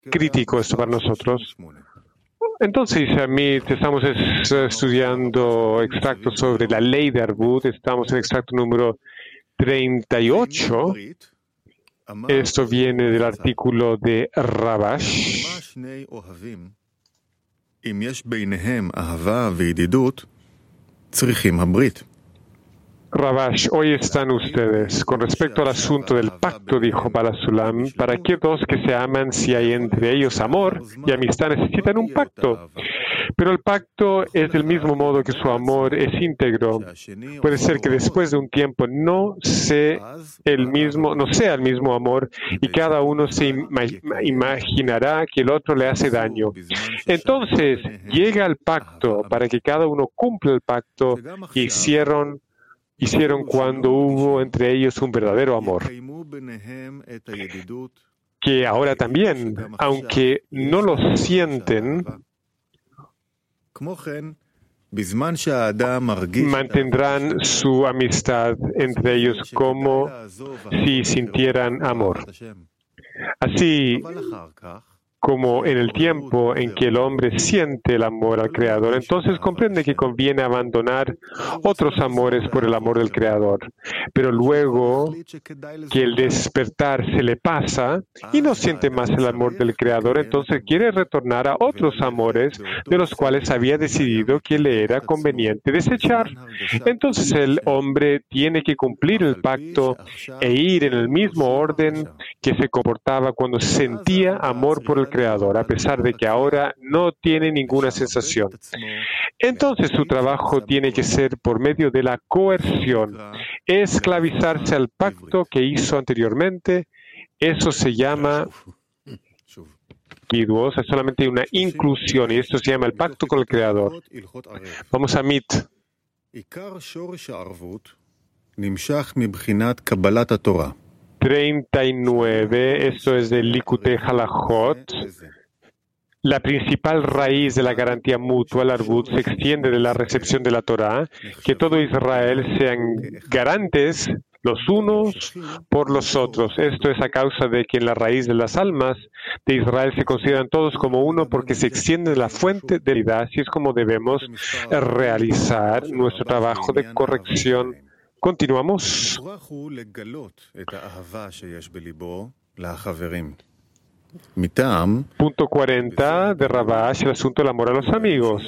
crítico esto para nosotros. Entonces, estamos estudiando extractos sobre la ley de Arbut. Estamos en el extracto número 38. Esto viene del artículo de Rabash. Rabash, hoy están ustedes. Con respecto al asunto del pacto, dijo Balasulam, ¿para qué dos que se aman si hay entre ellos amor y amistad necesitan un pacto? Pero el pacto es del mismo modo que su amor es íntegro. Puede ser que después de un tiempo no sea el mismo amor y cada uno se imaginará que el otro le hace daño. Entonces llega el pacto para que cada uno cumpla el pacto que hicieron cuando hubo entre ellos un verdadero amor, que ahora también, aunque no lo sienten, mantendrán su amistad entre ellos como si sintieran amor. Así como en el tiempo en que el hombre siente el amor al Creador, entonces comprende que conviene abandonar otros amores por el amor del Creador. Pero luego que el despertar se le pasa y no siente más el amor del Creador, entonces quiere retornar a otros amores de los cuales había decidido que le era conveniente desechar. Entonces el hombre tiene que cumplir el pacto e ir en el mismo orden que se comportaba cuando sentía amor por el Creador, a pesar de que ahora no tiene ninguna sensación. Entonces su trabajo tiene que ser por medio de la coerción, esclavizarse al pacto que hizo anteriormente. Eso se llama Kiddush, es solamente una inclusión, y esto se llama el pacto con el Creador. Vamos a Mit. 39, esto es del Likutei Halachot. La principal raíz de la garantía mutua, el Arbut, se extiende de la recepción de la Torá, que todo Israel sean garantes los unos por los otros. Esto es a causa de que en la raíz de las almas de Israel se consideran todos como uno porque se extiende la fuente de la vida. Así es como debemos realizar nuestro trabajo de corrección. Continuamos. Punto 40 de Rabash, el asunto del amor a los amigos.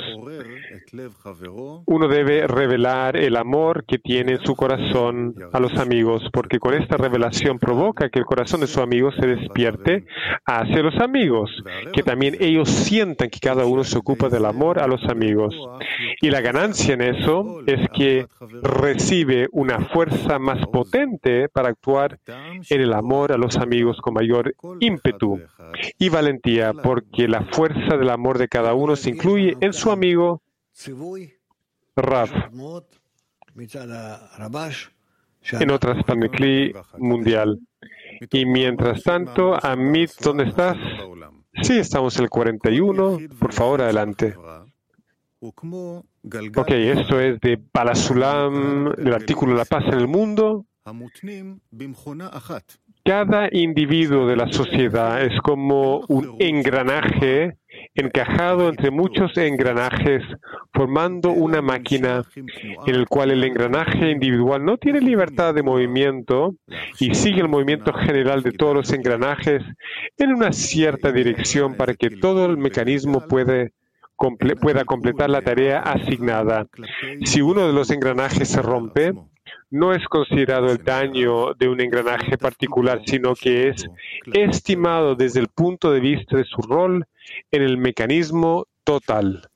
Uno debe revelar el amor que tiene en su corazón a los amigos, porque con esta revelación provoca que el corazón de su amigo se despierte hacia los amigos, que también ellos sientan que cada uno se ocupa del amor a los amigos. Y la ganancia en eso es que recibe una fuerza más potente para actuar en el amor a los amigos con mayor ímpetu y valentía, porque la fuerza del amor de cada uno se incluye en su amigo Rav. En otras Panekli mundial. Y mientras tanto, Amit, ¿dónde estás? Sí, estamos en el 41. Por favor, adelante. Ok, esto es de Balasulam, del artículo La Paz en el Mundo. Cada individuo de la sociedad es como un engranaje encajado entre muchos engranajes, formando una máquina en el cual el engranaje individual no tiene libertad de movimiento y sigue el movimiento general de todos los engranajes en una cierta dirección para que todo el mecanismo pueda completar la tarea asignada. Si uno de los engranajes se rompe, no es considerado el daño de un engranaje particular, sino que es estimado desde el punto de vista de su rol en el mecanismo total.